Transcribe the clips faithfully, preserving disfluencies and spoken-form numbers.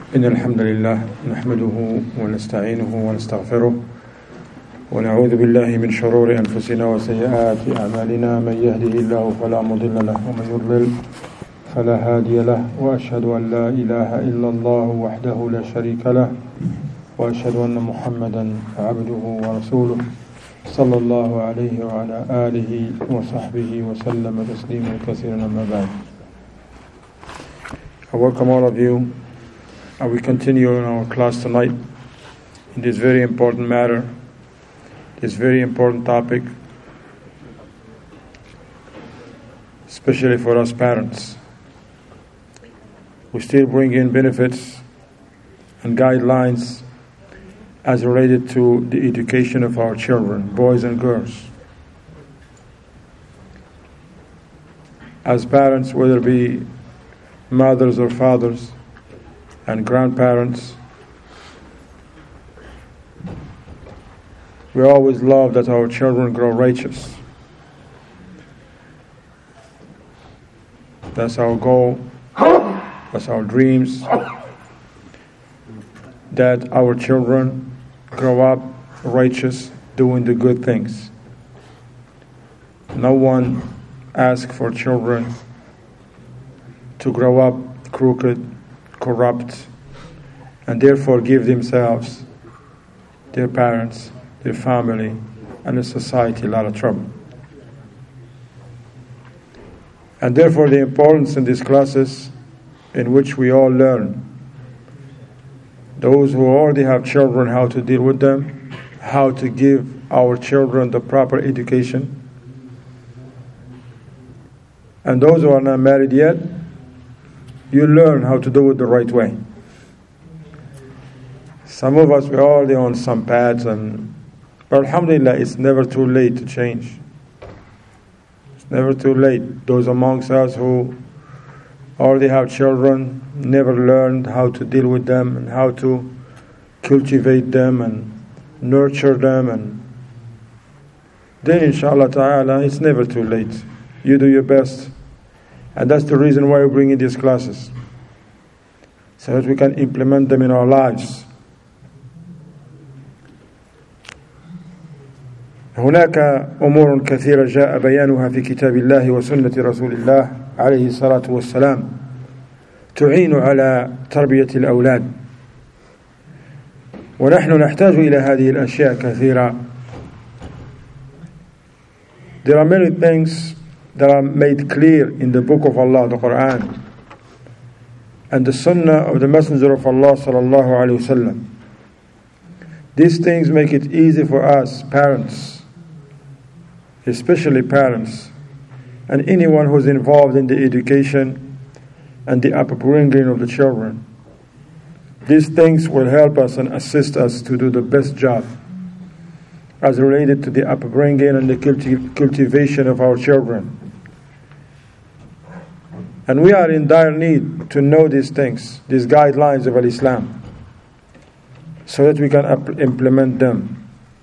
إن الحمد لله نحمده ونستعينه ونستغفره ونعوذ بالله من شرور أنفسنا وسيئات أعمالنا من يهده الله فلا مضل له ومن يضلل فلا هادي له وأشهد أن لا إله إلا الله وحده لا شريك له وأشهد أن محمدا عبده ورسوله صلى الله عليه وعلى آله وصحبه وسلم تسليما كثيرا أما بعد. I welcome all of you. Uh, we continue in our class tonight in this very important matter, this very important topic, especially for us parents. We still bring in benefits and guidelines as related to the education of our children, boys and girls. As parents, whether it be mothers or fathers, and grandparents, we always love that our children grow righteous. That's our goal, that's our dreams, that our children grow up righteous, doing the good things. No one asks for children to grow up crooked, corrupt, and therefore give themselves, their parents, their family, and the society a lot of trouble. And therefore the importance in these classes in which we all learn, those who already have children, how to deal with them, how to give our children the proper education, and those who are not married yet, you learn how to do it the right way. Some of us, we're already on some paths, and but alhamdulillah, it's never too late to change. It's never too late. Those amongst us who already have children, never learned how to deal with them and how to cultivate them and nurture them, and then inshallah ta'ala, it's never too late. You do your best. And that's the reason why we bring in these classes, so that we can implement them in our lives. هناك أمور كثيرة جاء بيانها في كتاب الله وسنة رسول الله عليه الصلاة والسلام تعين على تربية الأولاد، ونحن نحتاج إلى هذه الأشياء كثيرة. There are many things that are made clear in the book of Allah, the Quran, and the Sunnah of the Messenger of Allah sallallahu alaihi wasallam. These things make it easy for us, parents, especially parents, and anyone who's involved in the education and the upbringing of the children. These things will help us and assist us to do the best job as related to the upbringing and the culti- cultivation of our children. And we are in dire need to know these things, these guidelines of Islam, so that we can up- implement them.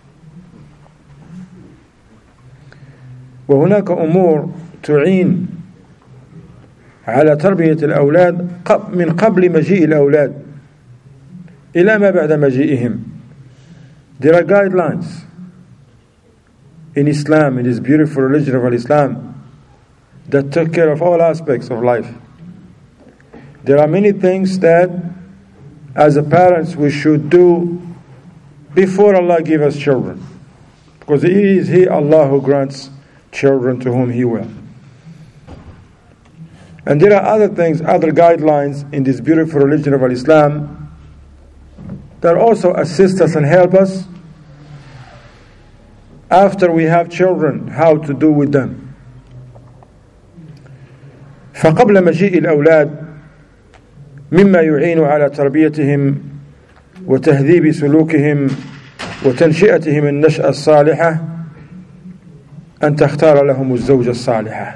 وهناك أمور تعين على تربية الأولاد من قبل مجيء الأولاد إلى ما بعد مجيئهم. There are guidelines in Islam, in this beautiful religion of Islam, that took care of all aspects of life. There are many things that as a parents we should do before Allah give us children, because it is He, Allah, who grants children to whom He will. And there are other things, other guidelines in this beautiful religion of Islam that also assist us and help us after we have children, how to do with them. فقبل مجيء الأولاد مما يعين على تربيتهم وتهذيب سلوكهم وتنشئتهم النشأة الصالحة أن تختار لهم الزوجة الصالحة،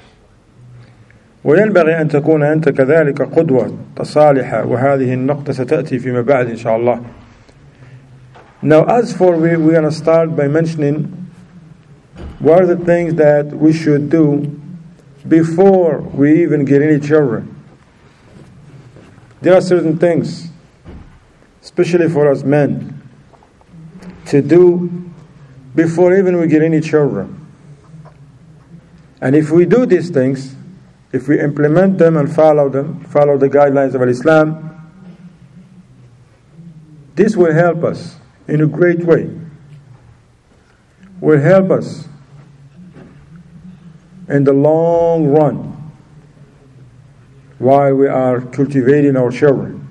وينبغي أن تكون أنت كذلك قدوة صالحة، وهذه النقطة ستأتي فيما بعد إن شاء الله. Now, as for we, we're going to start by mentioning what are the things that we should do before we even get any children. There are certain things, especially for us men, to do before even we get any children. And if we do these things, if we implement them and follow them, follow the guidelines of Islam, this will help us in a great way. Will help us in the long run while we are cultivating our children.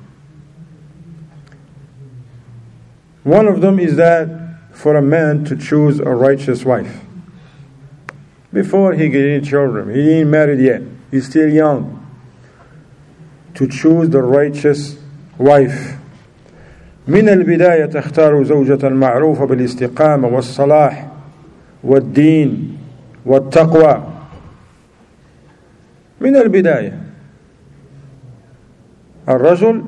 One of them is that for a man to choose a righteous wife. Before he gets any children, he ain't married yet, he's still young, to choose the righteous wife. من البداية تختار زوجة معروفة بالاستقامة والصلاح والدين والتقوى. من البداية الرجل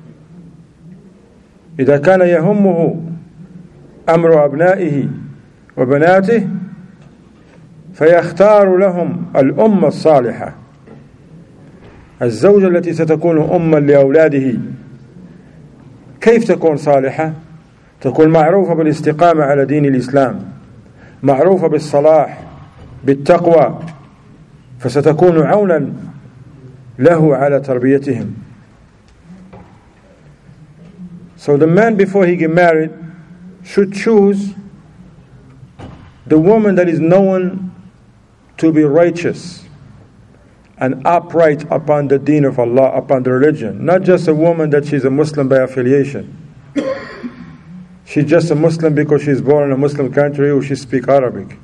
إذا كان يهمه أمر أبنائه وبناته فيختار لهم الأم الصالحة، الزوجة التي ستكون أما لأولاده. كيف تكون صالحة؟ تكون معروفة بالاستقامة على دين الإسلام، معروفة بالصلاح بالتقوى، فستكون عونا له على تربيتهم. So the man, before he get married, should choose the woman that is known to be righteous and upright upon the deen of Allah, upon the religion. Not just a woman that she's a Muslim by affiliation. She's just a Muslim because she's born in a Muslim country or she speaks Arabic.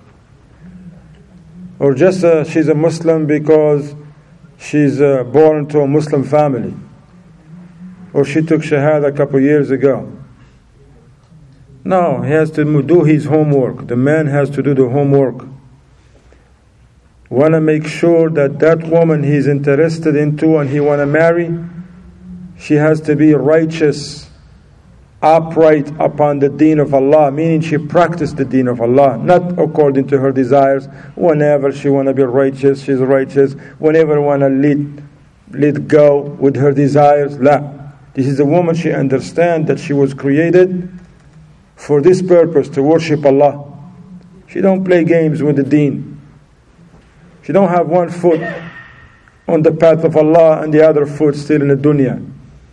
Or just a, she's a Muslim because she's uh, born to a Muslim family. Or she took Shahada a couple years ago. No, he has to do his homework. The man has to do the homework. Want to make sure that that woman he's interested into and he want to marry, she has to be righteous, upright upon the deen of Allah, meaning she practiced the deen of Allah, not according to her desires. Whenever she want to be righteous, she's righteous. Whenever want to let, let go with her desires, la. This is a woman, she understands that she was created for this purpose, to worship Allah. She don't play games with the deen. She don't have one foot on the path of Allah and the other foot still in the dunya.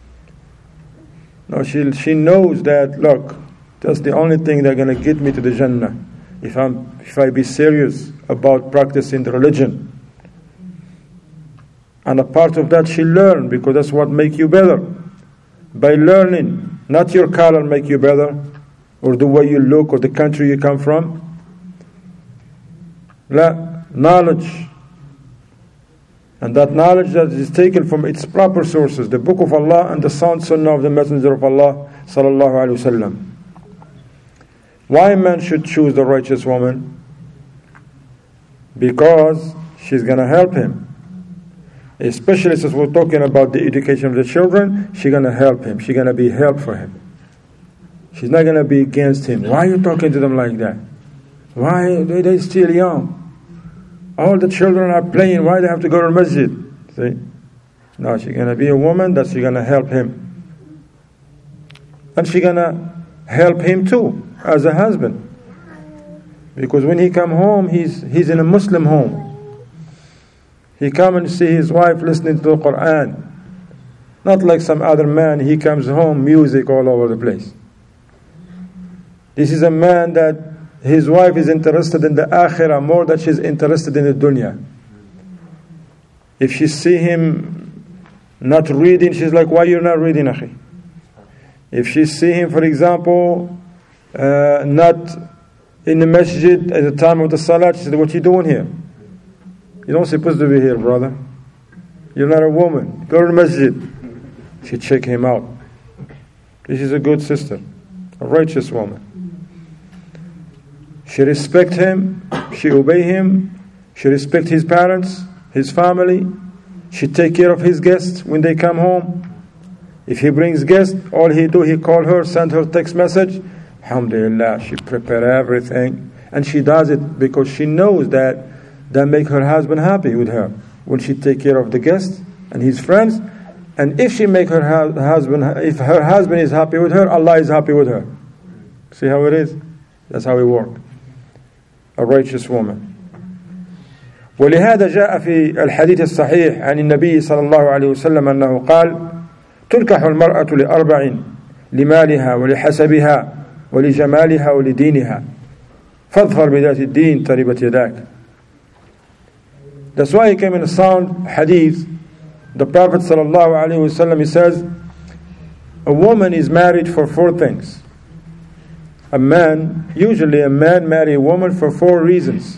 No, she she knows that, look, that's the only thing that's going to get me to the Jannah. If I'm if I be serious about practicing the religion. And a part of that she learn, because that's what make you better. By learning, not your color make you better, or the way you look, or the country you come from. La, knowledge. And that knowledge that is taken from its proper sources, the Book of Allah and the sound Sunnah of the Messenger of Allah sallallahu alaihi wasallam. Why a man should choose the righteous woman? Because she's going to help him. Especially since we're talking about the education of the children, she's going to help him. She's going to be help for him. She's not going to be against him. Why are you talking to them like that? Why? They're still young. All the children are playing. Why do they have to go to the masjid? See? No, she's going to be a woman that she's going to help him. And she's going to help him too, as a husband. Because when he come home, he's he's in a Muslim home. He come and see his wife listening to the Quran. Not like some other man, he comes home, music all over the place. This is a man that his wife is interested in the akhirah more than she's interested in the dunya. If she see him not reading, she's like, why you're not reading, akhi? If she see him, for example, uh, not in the masjid at the time of the salat, she said, what you doing here? You're not supposed to be here, brother. You're not a woman. Go to the masjid. She check him out. This is a good sister, a righteous woman. She respect him, she obey him, she respect his parents, his family. She take care of his guests when they come home. If he brings guests, all he do, he call her, send her text message. Alhamdulillah, she prepare everything. And she does it because she knows that that make her husband happy with her. When she take care of the guests and his friends, And if she make her hu- husband, if her husband is happy with her, Allah is happy with her. See how it is? That's how it works. A righteous woman. ولهذا جاء في الحديث الصحيح عن النبي صلى الله عليه وسلم أنه قال: تنكح المرأة لأربع: لمالها ولحسبها ولجمالها ولدينها فاظفر بذات الدين تربت يداك. That's why he came in a sound hadith. The Prophet صلى الله عليه وسلم, he says, a woman is married for four things. A man, usually a man marry a woman for four reasons.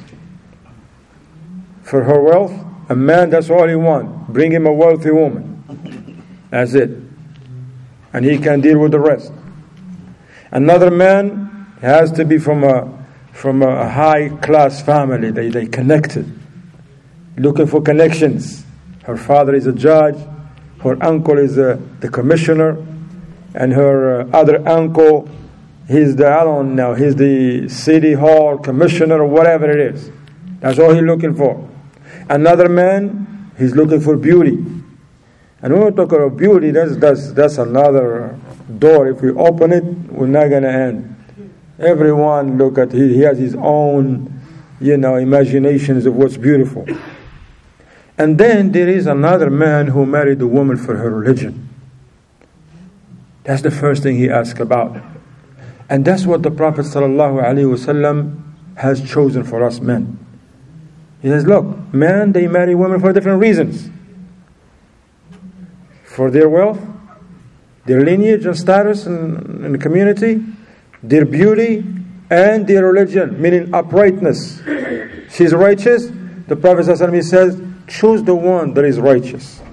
For her wealth, a man, that's all he wants. Bring him a wealthy woman. That's it. And he can deal with the rest. Another man has to be from a from a high class family. They they connected. Looking for connections. Her father is a judge. Her uncle is a, the commissioner. And her uh, other uncle, he's the, I don't know, he's the city hall commissioner or whatever it is. That's all he's looking for. Another man, he's looking for beauty. And when we talk about beauty, that's, that's, that's another door. If we open it, we're not going to end. Everyone look at, he, he has his own, you know, imaginations of what's beautiful. And then there is another man who married a woman for her religion. That's the first thing he asked about. And that's what the Prophet ﷺ has chosen for us men. He says, look, men, they marry women for different reasons. For their wealth, their lineage and status in, in the community, their beauty, and their religion, meaning uprightness. She's righteous. The Prophet ﷺ says, choose the one that is righteous.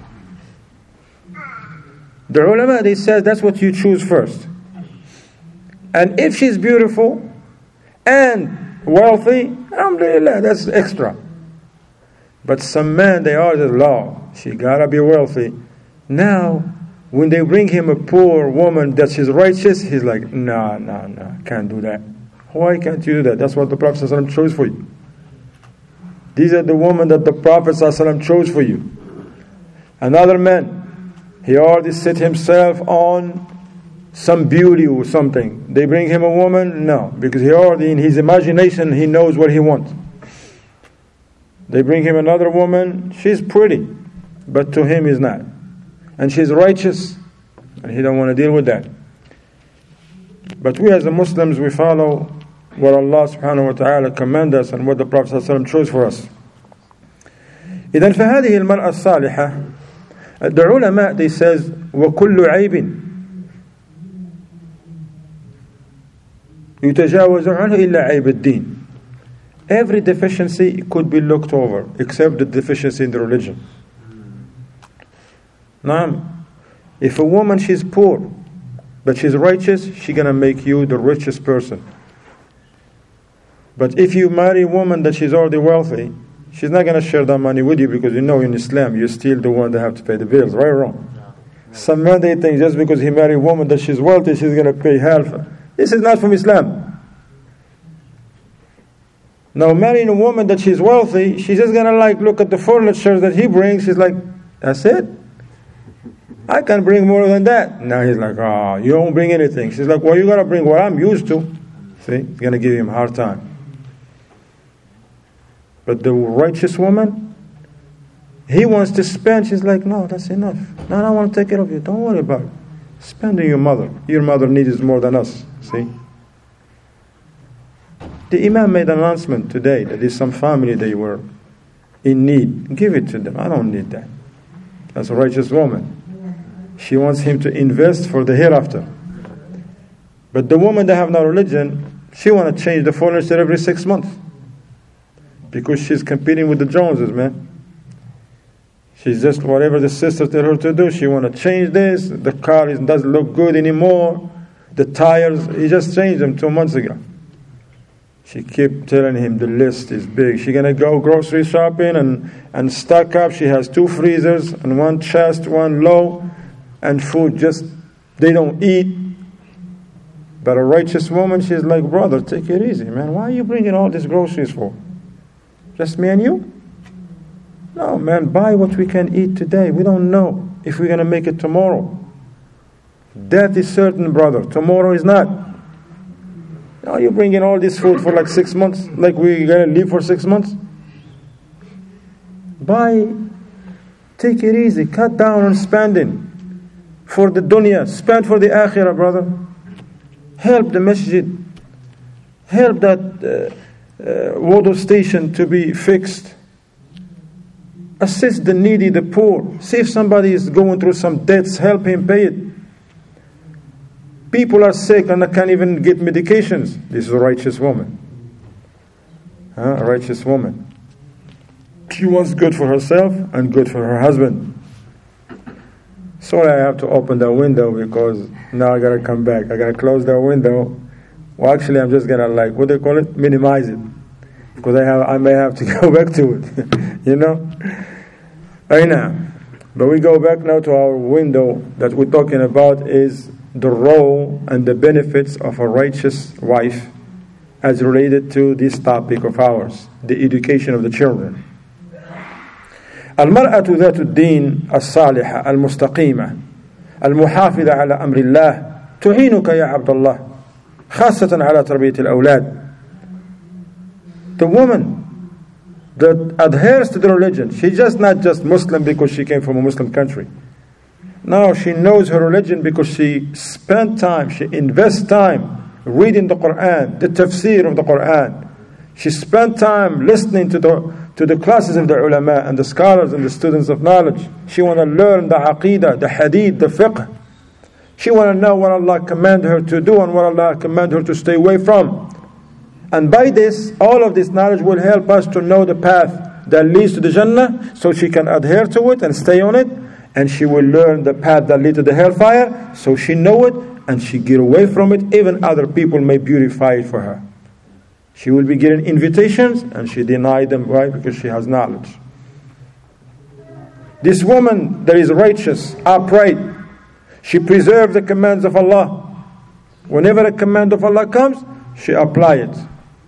The ulama, they say that's what you choose first. And if she's beautiful and wealthy, alhamdulillah, that's extra. But some men, they are the law. She gotta be wealthy. Now, when they bring him a poor woman that she's righteous, he's like, no, no, no, can't do that. Why can't you do that? That's what the Prophet ﷺ chose for you. These are the women that the Prophet ﷺ chose for you. Another man, he already set himself on some beauty or something. They bring him a woman? No, because he already, in his imagination, he knows what he wants. They bring him another woman, she's pretty, but to him is not. And she's righteous, and he don't want to deal with that. But we as the Muslims, we follow what Allah subhanahu wa ta'ala command us and what the Prophet sallallahu alaihi wasallam chose for us. إذن فهذه المرأة الصالحة, the ulama, they says, وكل عيب يتجاوز عنه إلا عيب الدين. Every deficiency could be looked over, except the deficiency in the religion. Now, if a woman, she's poor, but she's righteous, she's going to make you the richest person. But if you marry a woman that she's already wealthy, she's not going to share that money with you, because you know in Islam, you're still the one that have to pay the bills, right or wrong? Some men, they think just because he married a woman that she's wealthy, she's going to pay half. This is not from Islam. Now, marrying a woman that she's wealthy, she's just going to like look at the furniture that he brings. She's like, that's it? I can bring more than that. Now he's like, oh, you don't bring anything. She's like, well, you got to bring what I'm used to. See, he's going to give him a hard time. But the righteous woman, he wants to spend. She's like, no, that's enough. No, I want to take care of you. Don't worry about it. Spend on your mother. Your mother needs it more than us. See? The Imam made an announcement today that there's some family, they were in need. Give it to them. I don't need that. That's a righteous woman. She wants him to invest for the hereafter. But the woman that have no religion, she want to change the furniture every six months. Because she's competing with the Joneses, man. She's just whatever the sister tell her to do. She want to change this. The car is, doesn't look good anymore. The tires, he just changed them two months ago. She kept telling him the list is big. She's going to go grocery shopping and, and stock up. She has two freezers and one chest, one low, and food just, they don't eat. But a righteous woman, she's like, brother, take it easy, man. Why are you bringing all these groceries for? Just me and you? No, man, buy what we can eat today. We don't know. if we're going to make it tomorrow. Death is certain, brother. Tomorrow is not. Now you bring in all this food for like six months, like we're going to live for six months. Buy, take it easy, cut down on spending for the dunya, spend for the akhirah, brother. Help the masjid, help that uh, uh, water station to be fixed. Assist the needy, the poor. See if somebody is going through some debts, help him pay it. People are sick and they can't even get medications. This is a righteous woman. Huh? A righteous woman. She wants good for herself and good for her husband. Sorry, I have to open the window because now I gotta come back. I gotta close the window. Well, actually, I'm just gonna like, what do they call it? Minimize it. Because I have, I may have to go back to it. You know? Right now. But we go back now to our window that we're talking about is the role and the benefits of a righteous wife as related to this topic of ours, the education of the children. المرأة ذات الدين الصالحة المستقيمة المحافظة على أمر الله تعينك يا عبد الله خاصة على تربية الأولاد. The woman that adheres to the religion, she's just not just Muslim because she came from a Muslim country. No, she knows her religion because she spent time, she invests time reading the Quran, the tafsir of the Quran. She spent time listening to the to the classes of the ulama and the scholars and the students of knowledge. She want to learn the aqidah, the hadith, the fiqh. She want to know what Allah commanded her to do and what Allah commanded her to stay away from. And by this, all of this knowledge will help us to know the path that leads to the Jannah, so she can adhere to it and stay on it. And she will learn the path that leads to the hellfire, so she know it and she get away from it. Even other people may beautify it for her. She will be getting invitations and she deny them. Why? Because she has knowledge. This woman that is righteous, upright, she preserves the commands of Allah. Whenever a command of Allah comes, she applies it.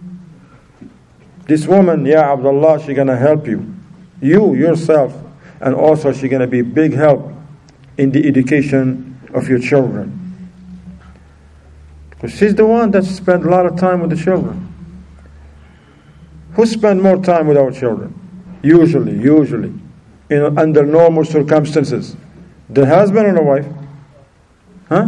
This woman, Ya Abdullah, she's going to help you. You, yourself. And also she's going to be big help in the education of your children. Because she's the one that spent a lot of time with the children. Who spend more time with our children? Usually, usually, in, under normal circumstances. The husband or the wife? Huh?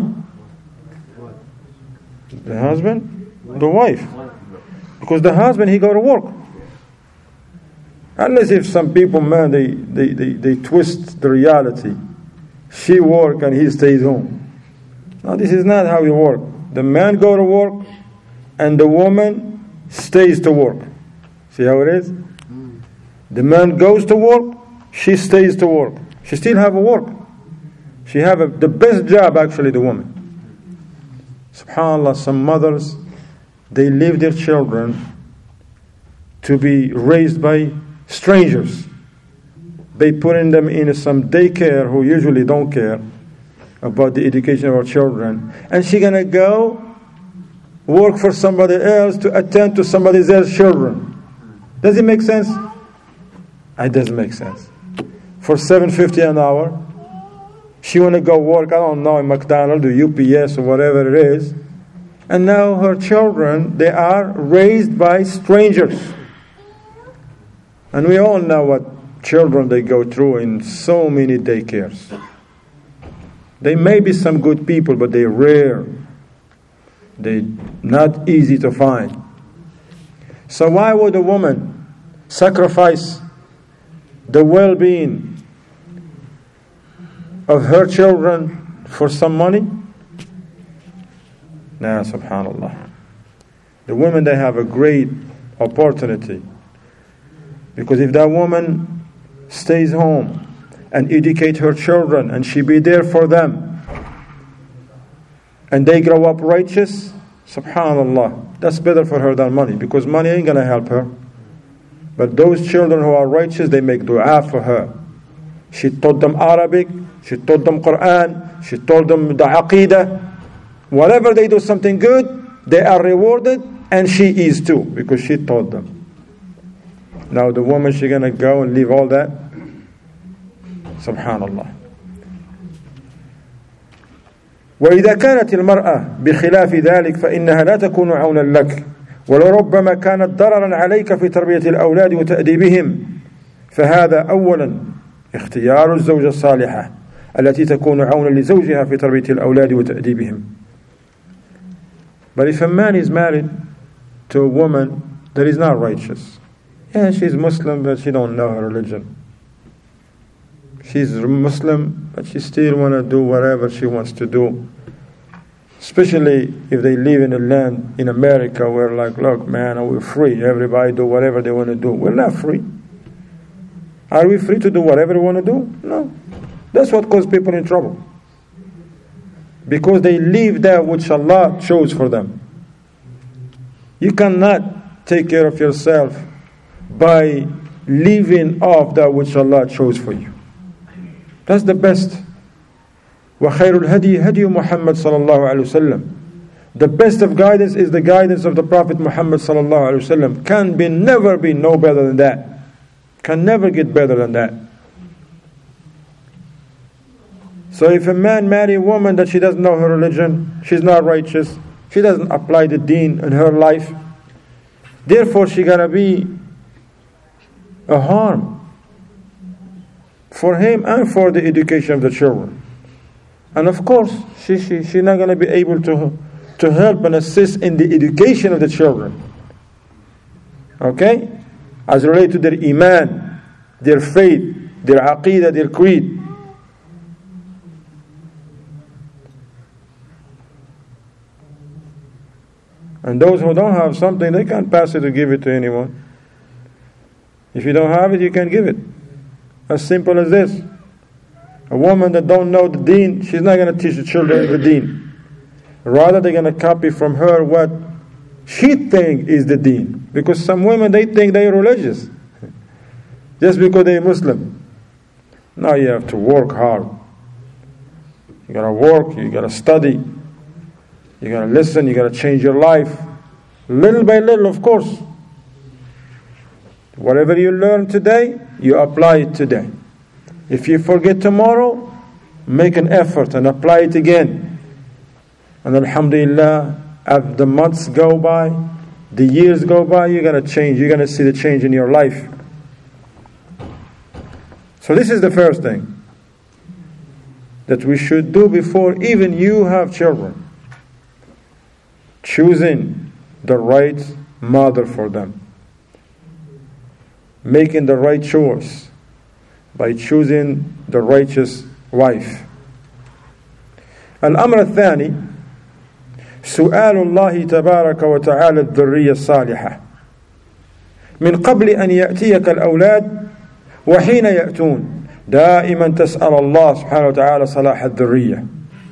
The husband? The wife. Because the husband, he go to work. Unless if some people, man, they, they, they, they twist the reality. She work and he stays home. Now this is not how you work. The man go to work and the woman stays to work. See how it is? The man goes to work, she stays to work. She still have a work. She have a, the best job actually, the woman. SubhanAllah, some mothers, they leave their children to be raised by strangers. They put in them in some daycare who usually don't care about the education of our children. And she's going to go work for somebody else to attend to somebody else's children. Does it make sense? It doesn't make sense. For seven fifty an hour, she want to go work, I don't know, in McDonald's or U P S or whatever it is. And now her children, they are raised by strangers. And we all know what children they go through in so many daycares. They may be some good people, but they're rare. They're not easy to find. So why would a woman sacrifice the well-being of her children for some money? Nah, subhanallah. The women, they have a great opportunity. Because if that woman stays home and educate her children and she be there for them and they grow up righteous, subhanallah, that's better for her than money, because money ain't going to help her. But those children who are righteous, they make dua for her. She taught them Arabic, she taught them Quran, she taught them the Aqidah. Whatever they do something good, they are rewarded, and she is too, because she taught them. Now the woman, she's going to go and leave all that? Subhanallah. وإذا كانت المرأة بخلاف ذلك فإنها لا تكون عونا لك، ولربما كانت ضررا عليك في تربية الأولاد وتأديبهم. فهذا أولا اختيار الزوجة الصالحة التي تكون عونا لزوجها في تربية الأولاد وتأديبهم. But if a man is married to a woman that is not righteous, yeah, she's Muslim, but she don't know her religion. She's Muslim, but she still want to do whatever she wants to do. Especially if they live in a land in America where, like, look, man, we're free. Everybody do whatever they want to do. We're not free. Are we free to do whatever we want to do? No. That's what causes people in trouble. Because they leave that which Allah chose for them. You cannot take care of yourself by leaving off that which Allah chose for you. That's the best. وَخَيْرُ الْهَدِي هَدِيُ مُحَمَّدٍ صَلَى اللَّهُ عَلَيْهِ وسلم. The best of guidance is the guidance of the Prophet Muhammad صلى الله عليه وسلم. Can be never be no better than that. Can never get better than that. So if a man marry a woman that she doesn't know her religion, she's not righteous, she doesn't apply the deen in her life, therefore she gotta be a harm for him and for the education of the children. And of course, she, she, she's not going to be able to, to help and assist in the education of the children. Okay? As related to their iman, their faith, their aqidah, their creed. And those who don't have something, they can't pass it or give it to anyone. If you don't have it, you can give it. As simple as this. A woman that don't know the deen, she's not going to teach the children the deen. Rather, they're going to copy from her what she thinks is the deen. Because some women, they think they're religious. Just because they're Muslim. Now you have to work hard. You got to work, you got to study. You got to listen, you got to change your life. Little by little, of course. Whatever you learn today, you apply it today. If you forget tomorrow, make an effort and apply it again. And alhamdulillah, as the months go by, the years go by, you're going to change. You're going to see the change in your life. So this is the first thing that we should do before even you have children. Choosing the right mother for them. Making the right choice by choosing the righteous wife. الأمر الثاني سؤال الله تبارك وتعالى الذرية الصالحة من قبل أن يأتيك الأولاد وحين يأتون دائما تسأل الله سبحانه وتعالى صلاح الذرية.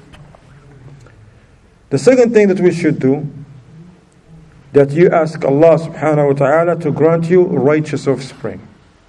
The second thing that we should do, that you ask Allah subhanahu wa ta'ala to grant you righteous offspring.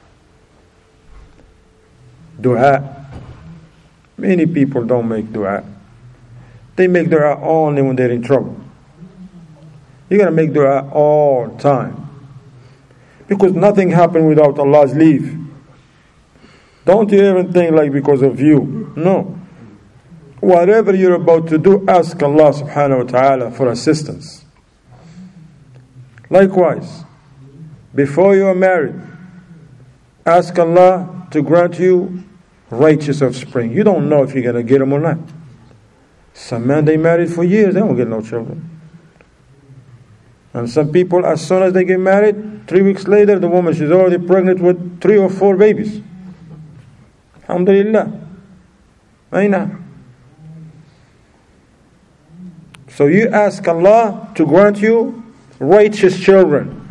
Dua. Many people don't make dua. They make dua only when they're in trouble. You gotta make dua all the time. Because nothing happens without Allah's leave. Don't you even think like because of you. No. Whatever you're about to do, ask Allah subhanahu wa ta'ala for assistance. Likewise, before you are married, ask Allah to grant you righteous offspring. You don't know if you're going to get them or not. Some men, they married for years, they don't get no children. And some people, as soon as they get married, three weeks later, the woman, she's already pregnant with three or four babies. Alhamdulillah. Aina. So you ask Allah to grant you righteous children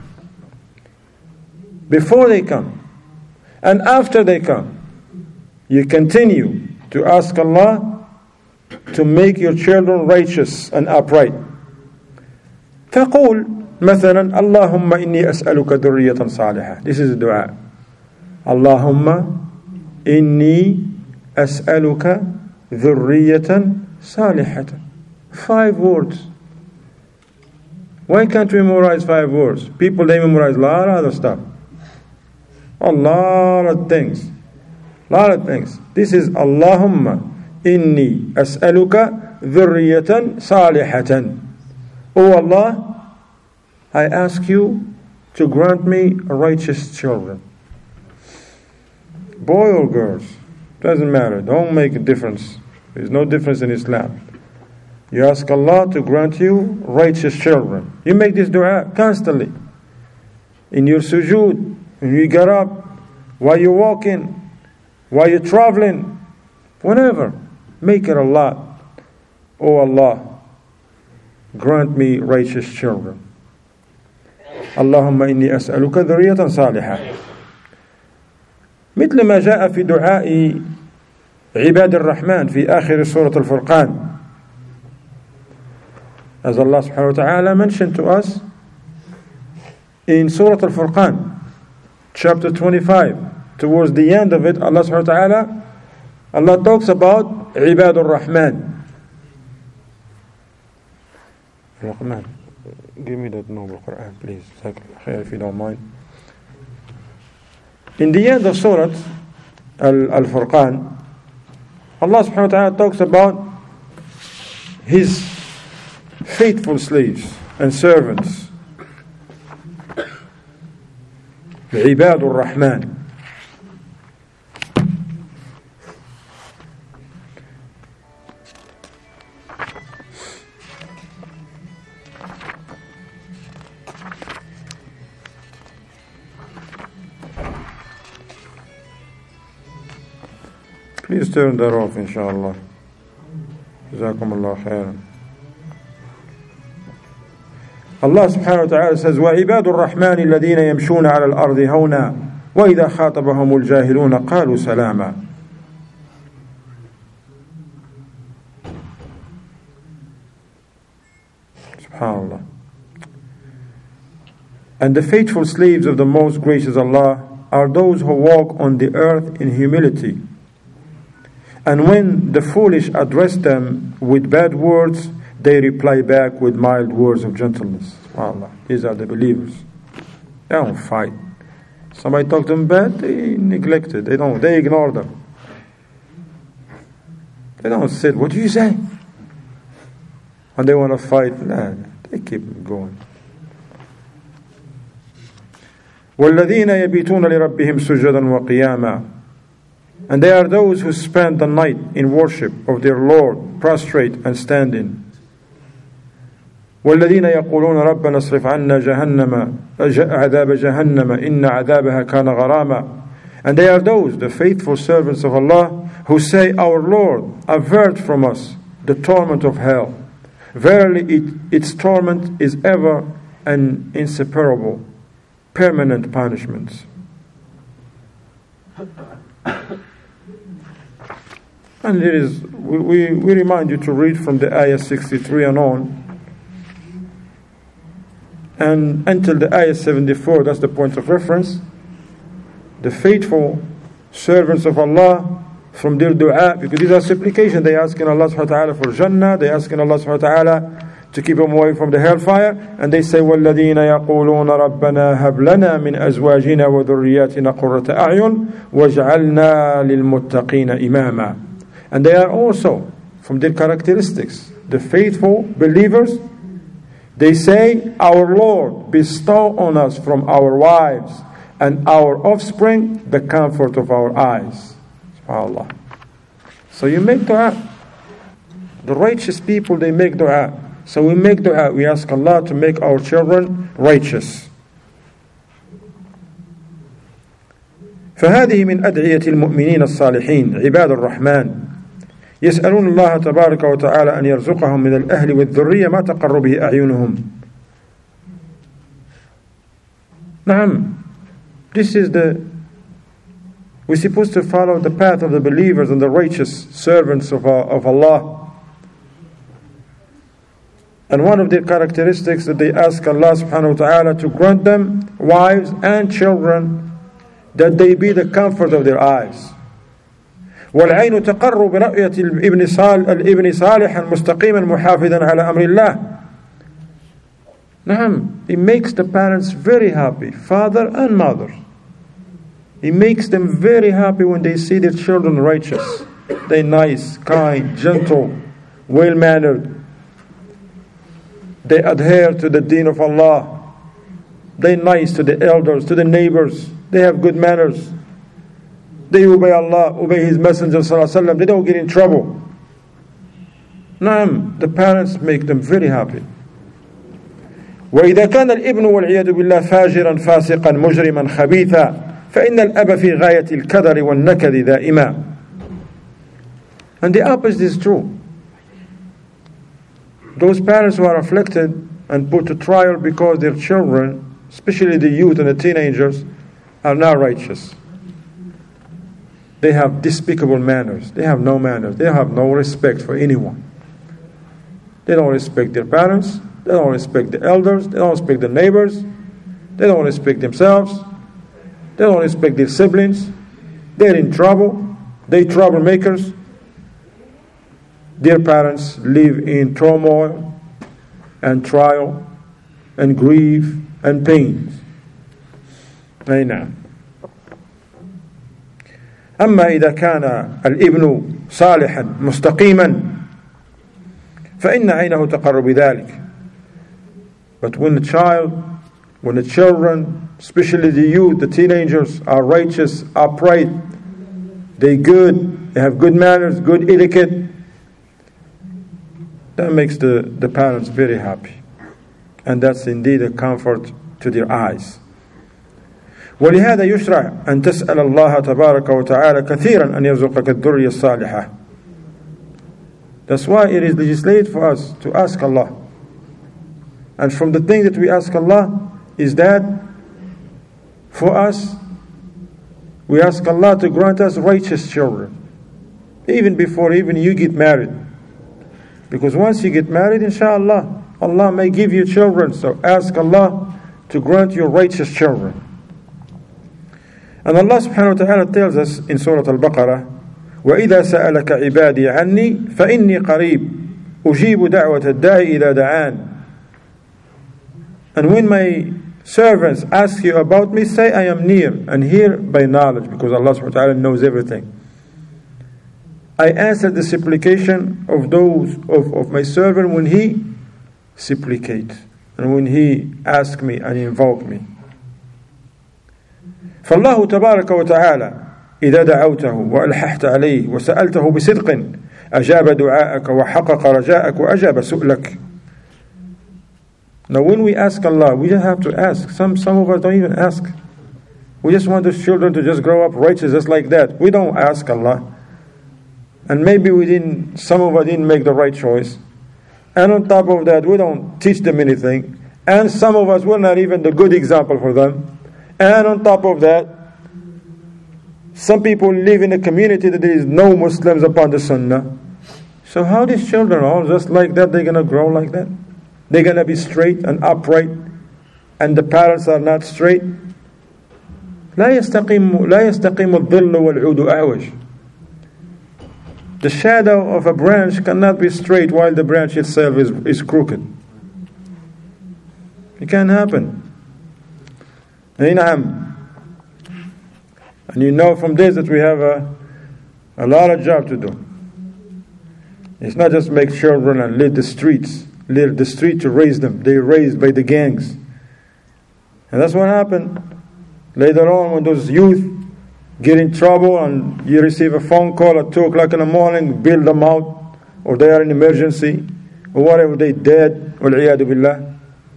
before they come. And after they come, you continue to ask Allah to make your children righteous and upright. فقول مثلا اللهم إني أسألك ذرية صالحة. This is the dua. اللهم إني أسألك ذرية صالحة. Five words. Why can't we memorize five words? People, they memorize a lot of other stuff. A lot of things. A lot of things. This is Allahumma inni as'aluka ذرية صالحة. O Allah, I ask you to grant me righteous children. Boy or girls, doesn't matter. Don't make a difference. There's no difference in Islam. You ask Allah to grant you righteous children. You make this dua constantly. In your sujood, when you get up, while you're walking, while you're traveling, whenever. Make it a lot. Oh Allah, grant me righteous children. اللهم إني أسألك ذرية صالحة. مثل ما جاء في دعاء عباد الرحمن في آخر سورة الفرقان. As Allah subhanahu wa ta'ala mentioned to us in Surah Al-Furqan, chapter twenty-five, towards the end of it, Allah subhanahu wa ta'ala, Allah talks about عباد الرحمن. Rahman, give me that noble Quran, please, if you don't mind. In the end of Surah Al-Furqan, Allah subhanahu wa ta'ala talks about His faithful slaves and servants. عباد الرحمن. Please turn that off, inshallah. جزاكم الله خيرا. Allah subhanahu wa ta'ala says, وَعِبَادُ الرَّحْمَنِ الَّذِينَ يَمْشُونَ عَلَى الْأَرْضِ هَوْنًا وَإِذَا خَاطَبَهُمُ الْجَاهِلُونَ قَالُوا سَلَامًا. SubhanAllah. And the faithful slaves of the most gracious Allah are those who walk on the earth in humility. And when the foolish address them with bad words, they reply back with mild words of gentleness. SubhanAllah. These are the believers. They don't fight. Somebody talk to them bad, they neglect it. They don't. They ignore them. They don't sit. What do you say? And they want to fight. Nah, they keep going. وَالَّذِينَ يَبِيتُونَ لِرَبِّهِمْ سُجَّدًا وَقِيَامًا. And they are those who spend the night in worship of their Lord, prostrate and standing. والذين يقولون ربنا اصرف عنا جهنم عذاب جهنم إن عذابها كان غراما. And they are those, the faithful servants of Allah, who say, Our Lord, avert from us the torment of hell. Verily it, its torment is ever an inseparable, permanent punishment. And it is, we, we, we remind you to read from the ayah sixty-three and on. And until the ayah seventy-four, that's the point of reference. The faithful servants of Allah, from their dua, because these are supplications, they asking Allah subhanahu wa ta'ala for Jannah, they asking Allah subhanahu wa ta'ala to keep them away from the hellfire, and they say, وَالَّذِينَ يَقُولُونَ رَبَّنَا هَبْ لَنَا مِنْ أَزْوَاجِنَا وَذُرِّيَّاتِنَا قُرَّةَ أَعْيُنٍ وَاجْعَلْنَا لِلْمُتَّقِينَ إِمَامًا. And they are also, from their characteristics, the faithful believers. They say, Our Lord, bestow on us from our wives and our offspring the comfort of our eyes. SubhanAllah. So you make dua. The righteous people, they make dua. So we make dua. We ask Allah to make our children righteous. فهذه من أدعية المؤمنين الصالحين عباد الرحمن يسألون الله تبارك وتعالى أن يرزقهم من الأهل والذرية ما تقر به أعينهم. نعم, this is the, we're supposed to follow the path of the believers and the righteous servants of, uh, of Allah. And one of their characteristics that they ask Allah subhanahu wa ta'ala to grant them wives and children, that they be the comfort of their eyes. والعين تقر برؤية الابن صالح الابن صالحا مستقيما محافظا على أمر الله. نعم, it makes the parents very happy, father and mother. It makes them very happy when they see their children righteous. They're nice, kind, gentle, well-mannered. They adhere to the deen of Allah. They're nice to the elders, to the neighbors. They have good manners. They obey Allah, obey His Messenger sallallahu alaihi wasallam. They don't get in trouble. Naam, the parents make them very happy. وإذا كان الابن والعياذ بالله فاجرا فاسقا مجرما خبيثا فإن الأب في غاية الكدر والنكد دائما. And the opposite is true. Those parents who are afflicted and put to trial because their children, especially the youth and the teenagers, are not righteous. They have despicable manners. They have no manners. They have no respect for anyone. They don't respect their parents. They don't respect the elders. They don't respect the neighbors. They don't respect themselves. They don't respect their siblings. They're in trouble. They're troublemakers. Their parents live in turmoil and trial and grief and pains. أي نعم. أما إذا كان الابن صالحا مستقيما فإن عينه تقر بذلك. But when the child, when the children, especially the youth, the teenagers, are righteous, upright, they good, they have good manners, good etiquette, that makes the, the parents very happy. And that's indeed a comfort to their eyes. ولهذا يشرع أن تسأل الله تبارك وتعالى كثيرا أن يرزقك الذرية الصالحة. That's why it is legislated for us to ask Allah. And from the thing that we ask Allah is that for us, we ask Allah to grant us righteous children. Even before even you get married. Because once you get married, inshallah, Allah may give you children. So ask Allah to grant you righteous children. And Allah subhanahu wa ta'ala tells us in Surah Al-Baqarah, وَإِذَا سَأَلَكَ عِبَادِي عَنِّي فَإِنِّي قَرِيبٌ أُجِيبُ دَعْوَةَ الدَّاعِ إِذَا دَعَانِ. And when my servants ask you about me, say I am near and hear by knowledge, because Allah subhanahu wa ta'ala knows everything. I answer the supplication of those of, of my servant when he supplicate and when he ask me and invoke me. فالله تبارك وتعالى إذا دعوته وألححت عليه وسألته بصدق أجاب دعاءك وحقق رجاءك وأجاب سؤلك. Now when we ask Allah, we just have to ask. Some, some of us don't even ask. We just want those children to just grow up righteous just like that. We don't ask Allah. And maybe we didn't, some of us didn't make the right choice. And on top of that, we don't teach them anything. And some of us, we're not even the good example for them. And on top of that, some people live in a community that there is no Muslims upon the Sunnah. So how these children are just like that, they're going to grow like that? They're going to be straight and upright, and the parents are not straight? لا يستقيم لا يستقيم الظل والعود أعوج. The shadow of a branch cannot be straight while the branch itself is, is crooked. It can't happen. And you know from this that we have a, a lot of job to do. It's not just make children and lead the streets. Lead the street to raise them. They're raised by the gangs. And that's what happened. Later on, when those youth get in trouble and you receive a phone call at two o'clock in the morning, bail them out, or they are in emergency, or whatever, they dead, wal-'iyadu billah.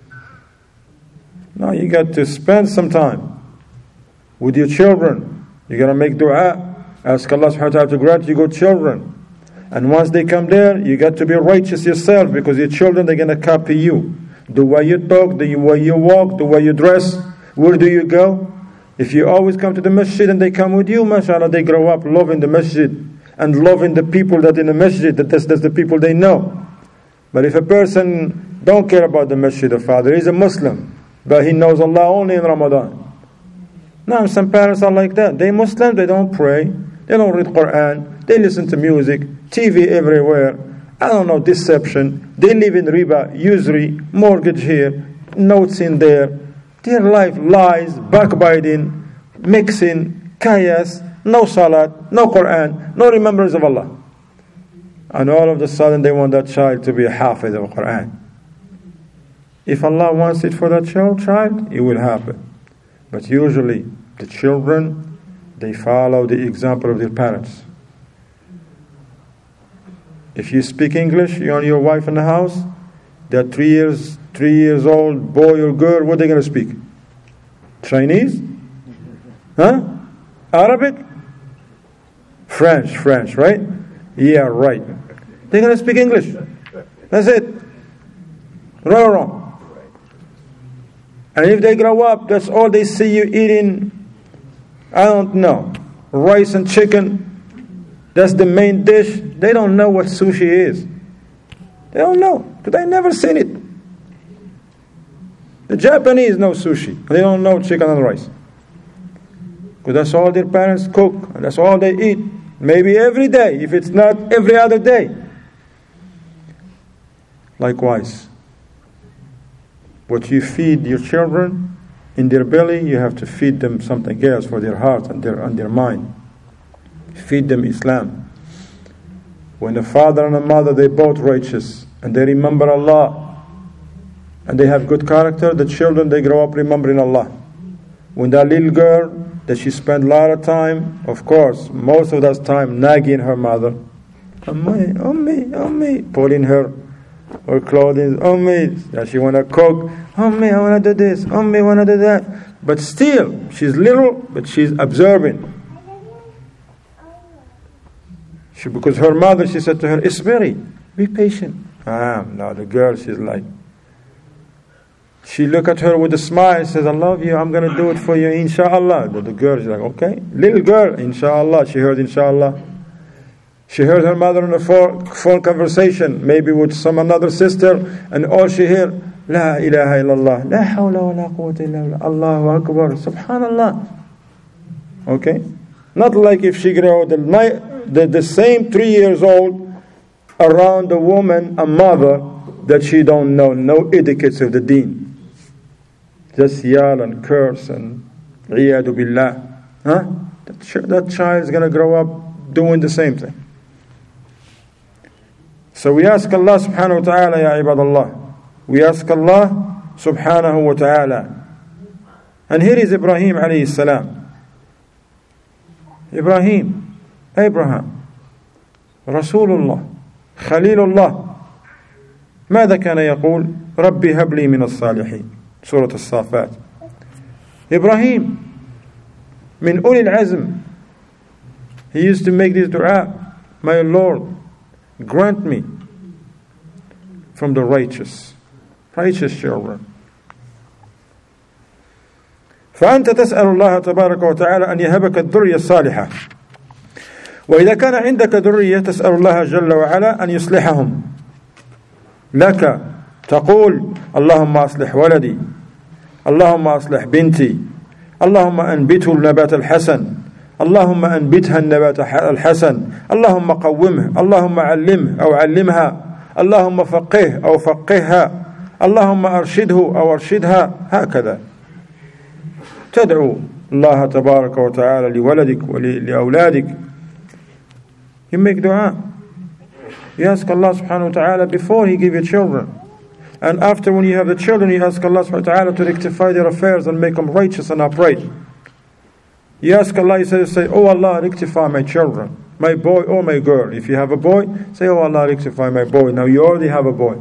No, you got to spend some time with your children. You got to make dua. Ask Allah subhanahu wa ta'ala to grant you good children. And once they come there, you got to be righteous yourself, because your children, they're going to copy you. The way you talk, the way you walk, the way you dress, where do you go? If you always come to the masjid and they come with you, mashallah, they grow up loving the masjid and loving the people that in the masjid, that that's, that's the people they know. But if a person don't care about the masjid, the father, he's a Muslim, but he knows Allah only in Ramadan. Now, some parents are like that. They're Muslim, they don't pray, they don't read Quran, they listen to music, T V everywhere, I don't know, deception. They live in riba, usury, mortgage here, notes in there. Their life lies, backbiting, mixing, chaos, no salat, no Quran, no remembrance of Allah. and all of a sudden they want that child to be a hafiz of the Quran. If Allah wants it for that child, child, it will happen. But usually the children, they follow the example of their parents. If you speak English, you and your wife in the house, they're three years, three years old, boy or girl, what are they going to speak? Chinese? Huh? Arabic? French, French, right? Yeah, right. They're going to speak English. That's it. Right or wrong? And if they grow up, that's all they see you eating, I don't know, rice and chicken. That's the main dish. They don't know what sushi is. They don't know, because they never seen it. The Japanese know sushi. They don't know chicken and rice. Because that's all their parents cook, and that's all they eat. Maybe every day, if it's not every other day. Likewise, what you feed your children in their belly, you have to feed them something else for their heart and their, and their mind. Feed them Islam. When the father and the mother, they both righteous, and they remember Allah, and they have good character, the children, they grow up remembering Allah. When that little girl, that she spent a lot of time, of course, most of that time nagging her mother, Ummi, Ummi, Ummi, pulling her, her clothing, Ummi, that she want to cook, Ummi, I want to do this, Ummi, I want to do that. But still, she's little, but she's observing. She, because her mother, she said to her, Isbiri, be patient. Ah, now the girl, she's like, she look at her with a smile and says, I love you, I'm going to do it for you, inshallah. The, the girl is like, okay. Little girl, inshallah. She heard inshallah. She heard her mother in a phone, phone conversation, maybe with some another sister, and all she heard, La ilaha illallah, La hawla wa la quwwata illa billah, Allahu Akbar, Subhanallah. Okay? Not like if she grew the, the, the same three years old around a woman, a mother, that she don't know, no etiquettes of the deen. Just yell and curse and iyadu billah. Huh? That, ch- that child is going to grow up doing the same thing. So we ask Allah subhanahu wa ta'ala, ya ibadallah. We ask Allah subhanahu wa ta'ala. And here is Ibrahim alayhi salam. Ibrahim, Abraham, Rasulullah, Khalilullah. ماذا كان يقول ربي هب لي من الصالحين سورة الصافات. Ibrahim من أولي العزم, he used to make this dua, my Lord, grant me from the righteous righteous children. فأنت تسأل الله تبارك وتعالى أن يهبك الذرية الصالحة، وإذا كان عندك ذرية تسأل الله جل وعلا أن يصلحهم لك. تقول اللهم أصلح ولدي، اللهم أصلح بنتي، اللهم أنبته النبات الحسن، اللهم أنبتها النبات الحسن، اللهم قومه، اللهم علمه أو علمها، اللهم فقه أو فقهها، اللهم أرشده أو أرشدها. هكذا تدعو الله تبارك وتعالى لولدك ولأولادك. You make dua. You ask Allah subhanahu wa ta'ala before He give you children. And after, when you have the children, you ask Allah subhanahu wa ta'ala to rectify their affairs and make them righteous and upright. You ask Allah, you say, you say, oh Allah, rectify my children, my boy or my girl. If you have a boy, say, oh Allah, rectify my boy. Now you already have a boy.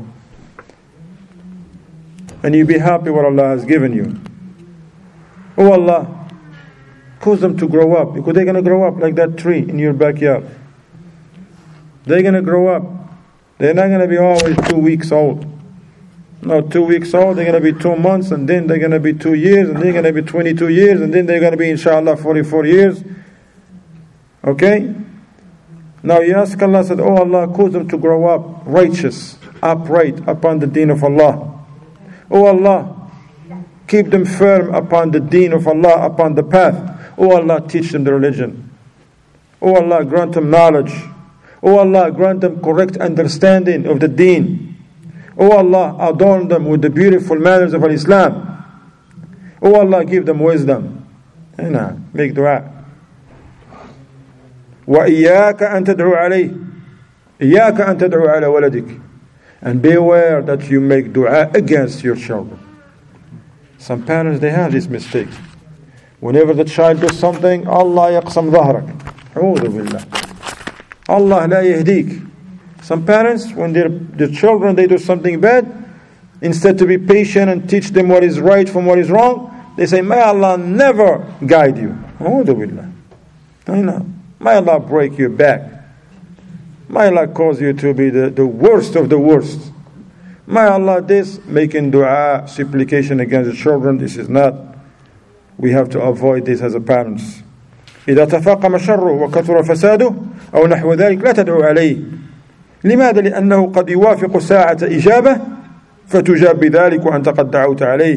And you be happy what Allah has given you. Oh Allah, cause them to grow up, because they're going to grow up like that tree in your backyard. They're going to grow up. They're not going to be always two weeks old. No, two weeks old, they're going to be two months, and then they're going to be two years, and they're going to be twenty-two years, and then they're going to be, inshallah, forty-four years. Okay? Now you ask Allah, said, oh Allah, cause them to grow up righteous, upright upon the deen of Allah. Oh Allah, keep them firm upon the deen of Allah, upon the path. Oh Allah, teach them the religion. Oh Allah, grant them knowledge. Oh Allah, grant them correct understanding of the deen. Oh Allah, adorn them with the beautiful manners of Islam. Oh Allah, give them wisdom. And make dua. وَإِيَّاكَ أَن تَدْعُوا عَلَيْهِ إياك أن تدعو على ولدك. And beware that you make dua against your children. Some parents, they have this mistake. Whenever the child does something, Allah yaqsam dhahrak. A'udhu billah. Allah la yahdik. Some parents, when their, their children, they do something bad, instead to be patient and teach them what is right from what is wrong, they say, may Allah never guide you. A'udhu billah. I know. May Allah break your back. May Allah cause you to be the, the worst of the worst. May Allah this, making dua, supplication against the children, this is not. We have to avoid this as a parents. إذا تفاقم شره وكثر فساده أو نحو ذلك لا تدعو عليه. لماذا؟ لأنه قد يوافق ساعة إجابة فتجاب بذلك وأنت قد دعوت عليه.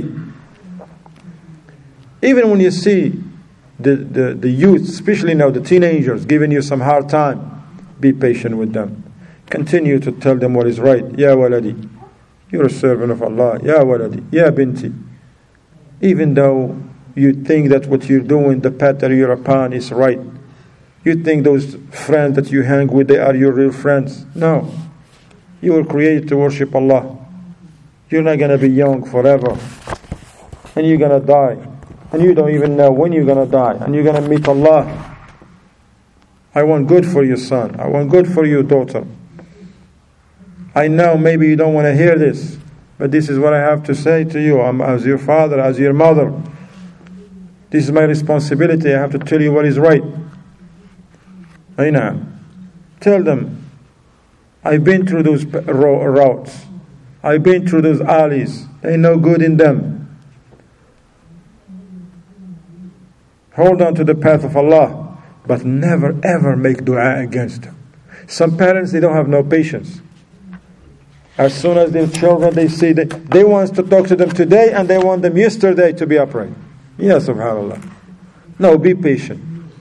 Even when you see the, the, the youth, especially now the teenagers, giving you some hard time, be patient with them. Continue to tell them what is right. Ya waladi, you're a servant of Allah. Ya waladi, ya binti. Even though you think that what you're doing, the path that you're upon is right. You think those friends that you hang with, they are your real friends. No. You were created to worship Allah. You're not going to be young forever. And you're going to die. And you don't even know when you're going to die. And you're going to meet Allah. I want good for your son. I want good for your daughter. I know maybe you don't want to hear this, but this is what I have to say to you. I'm as your father, as your mother. This is my responsibility. I have to tell you what is right. I know. Tell them, I've been through those routes. I've been through those alleys. Ain't no good in them. Hold on to the path of Allah, but never ever make dua against them. Some parents, they don't have no patience. As soon as their children, they see that they want to talk to them today and they want them yesterday to be upright. Yeah, subhanAllah. No, be patient.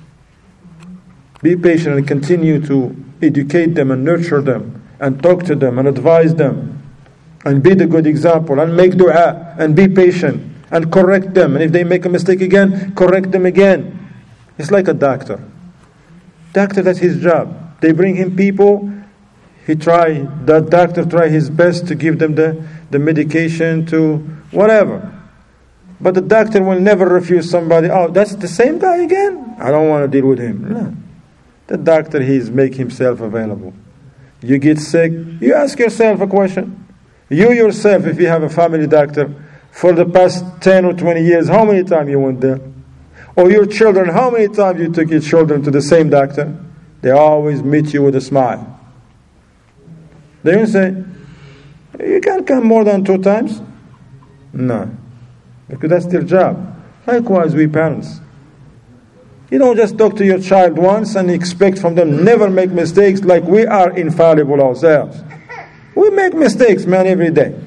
Be patient and continue to educate them and nurture them and talk to them and advise them and be the good example and make dua and be patient and correct them. And if they make a mistake again, correct them again. It's like a doctor. Doctor, that's his job. They bring him people. He try, that doctor try his best to give them the, the medication to whatever. But the doctor will never refuse somebody. Oh, that's the same guy again? I don't want to deal with him. No. The doctor, he's make himself available. You get sick, you ask yourself a question. You yourself, if you have a family doctor, for the past ten or twenty years, how many times you went there? Or your children, how many times you took your children to the same doctor? They always meet you with a smile. They don't say, you can't come more than two times. No. Because that's their job. Likewise, we parents. You don't just talk to your child once and expect from them never make mistakes like we are infallible ourselves. We make mistakes, man, every day.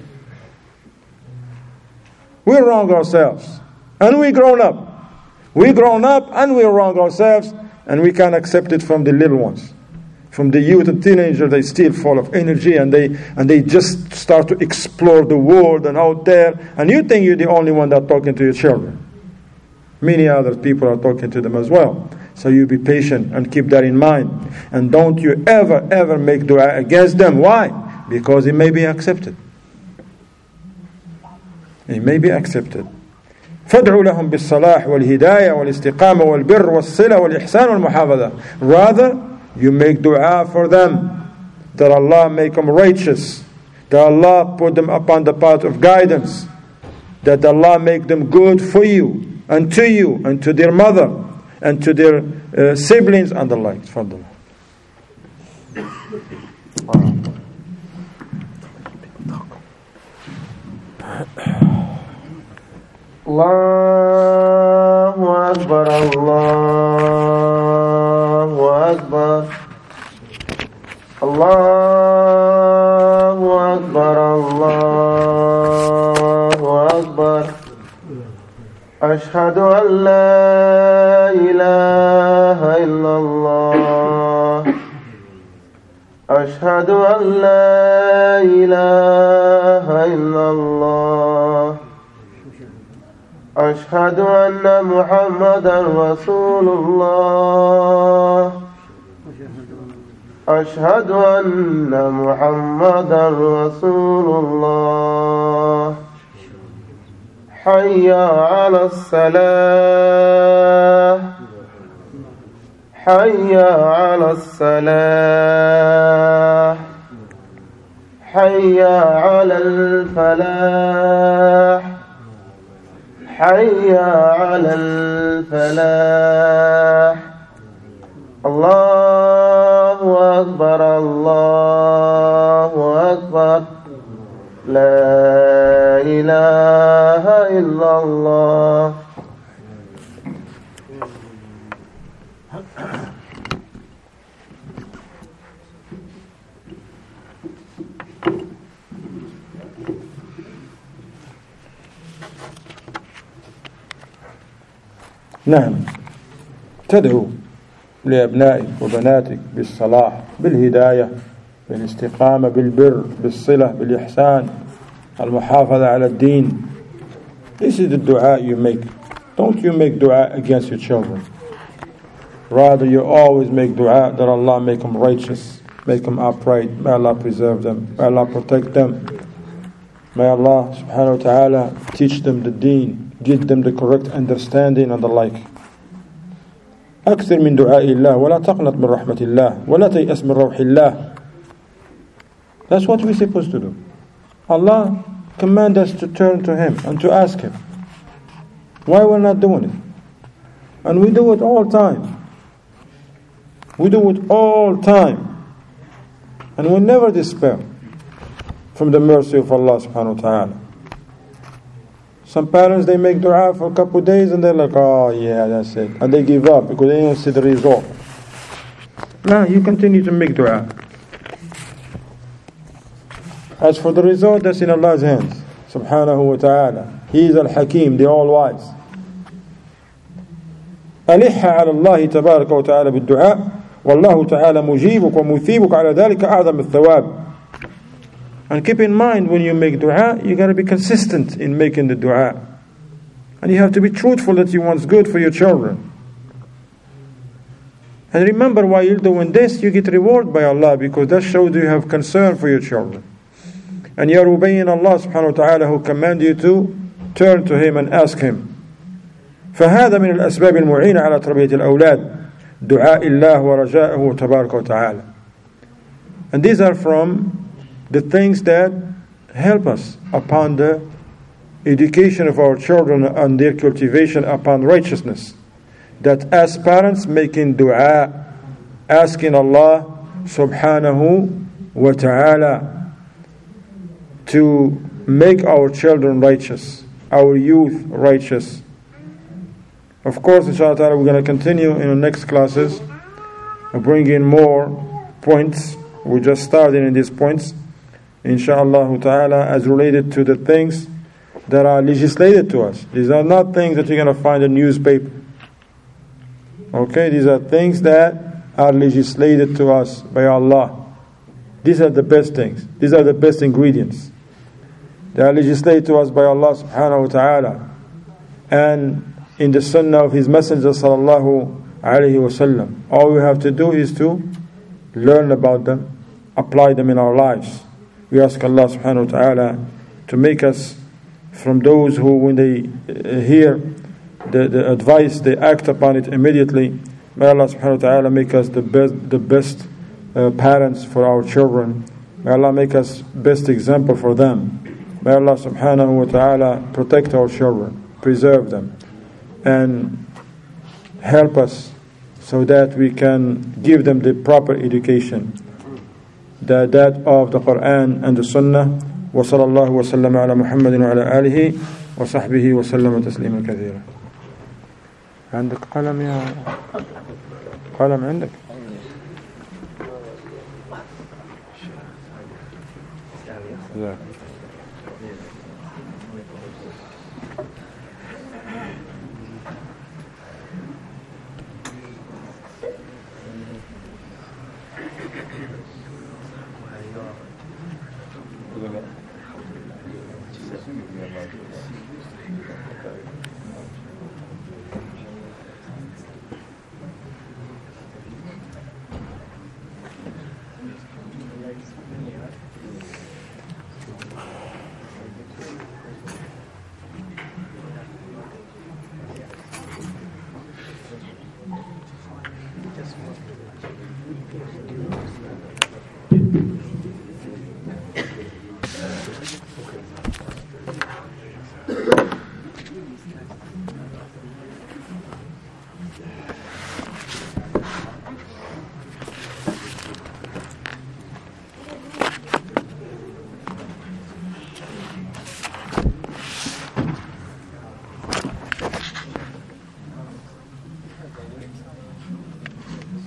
We're wrong ourselves. And we grown up. We grown up and we're wrong ourselves, and we can't accept it from the little ones. From the youth and teenager, they still full of energy and they and they just start to explore the world and out there. And you think you're the only one that's talking to your children. Many other people are talking to them as well. So you be patient and keep that in mind. And don't you ever, ever make dua against them. Why? Because it may be accepted. It may be accepted. فادعوا لهم بالصلاح والهداية والاستقامة والبر والصلة والإحسان والمحافظة. Rather, you make dua for them, that Allah make them righteous, that Allah put them upon the path of guidance, that Allah make them good for you, and to you, and to their mother, and to their uh, siblings, and the like. Fadl. Allahu Akbar, Allahu Akbar, Allahu Akbar, Allahu Akbar. Ashhadu an la ilaha illallah. Ashhadu an la ilaha illallah. أشهد أن محمدا رسول الله أشهد أن محمدا رسول الله حي على الصلاة حي على الصلاة حي على الفلاح حي على الفلاح الله أكبر الله أكبر لا إله إلا الله. نعم، تدعو لأبنائك وبناتك بالصلاح، بالهداية، بالاستقامة، بالبر، بالصلة، بالإحسان، المحافظة على الدين. This is the dua you make. Don't you make dua against your children. Rather, you always make dua that Allah make them righteous, make them upright. May Allah preserve them. May Allah protect them. May Allah subhanahu wa ta'ala teach them the deen, give them the correct understanding and the like. أكثر من دعاء الله ولا تقنط من رحمة الله ولا تيأس من روح الله. That's what we're supposed to do. Allah commands us to turn to Him and to ask Him. Why we're not doing it? And we do it all time. We do it all time. And we never despair from the mercy of Allah subhanahu wa ta'ala. Some parents, they make dua for a couple of days and they're like, oh yeah, that's it. And they give up because they don't see the result. No, you continue to make dua. As for the result, that's in Allah's hands, subhanahu wa ta'ala. He is al-Hakim, the all-wise. ألح على الله تبارك وتعالى بالدعاء والله تعالى مجيبك ومثيبك على ذلك أعظم الثواب. And keep in mind, when you make dua, you got to be consistent in making the dua. And you have to be truthful that you want good for your children. And remember, while you're doing this, you get reward by Allah, because that shows you have concern for your children. And you're obeying Allah subhanahu wa ta'ala, who command you to turn to Him and ask Him. فهذا من الأسباب المعينة على تربية الأولاد دعاء الله ورجاءه تبارك وتعالى. And these are from the things that help us upon the education of our children and their cultivation upon righteousness. That as parents, making dua, asking Allah subhanahu wa ta'ala to make our children righteous, our youth righteous. Of course, inshallah, we're going to continue in the next classes, bring in more points. We just started in these points, inshallah ta'ala, as related to the things that are legislated to us. These are not things that you're going to find in a newspaper. Okay, these are things that are legislated to us by Allah. These are the best things. These are the best ingredients. They are legislated to us by Allah subhanahu wa ta'ala. And in the sunnah of His Messenger sallallahu alayhi wa sallam. All we have to do is to learn about them, apply them in our lives. We ask Allah subhanahu wa ta'ala to make us from those who, when they hear the, the advice, they act upon it immediately. May Allah subhanahu wa ta'ala make us the best, the best uh, parents for our children. May Allah make us best example for them. May Allah subhanahu wa ta'ala protect our children, preserve them, and help us so that we can give them the proper education, the, that of the Quran and the Sunnah. wa sallallahu wa sallam ala Muhammadin wa ala alihi wa sahbihi wa sallam tasliman kathira. عندك قلم يا قلم عندك؟ لا.